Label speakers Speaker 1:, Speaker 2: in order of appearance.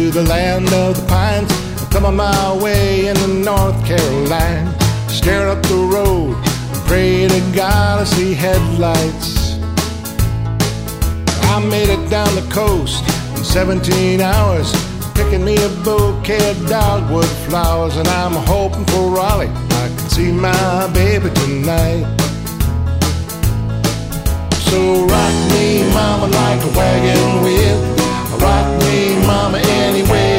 Speaker 1: to the land of the pines. I'm coming my way into North Carolina. Stare up the road and pray to God I see headlights. I made it down the coast in 17 hours, picking me a bouquet of dogwood flowers, and I'm hoping for Raleigh I can see my baby tonight. So rock me, mama, like a wagon wheel. Rock me, mama, any way